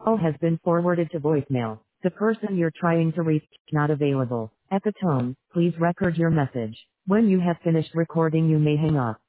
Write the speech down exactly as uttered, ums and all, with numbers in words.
Call has been forwarded to voicemail. The person you're trying to reach is not available. At the tone, please record your message. When you have finished recording, you may hang up.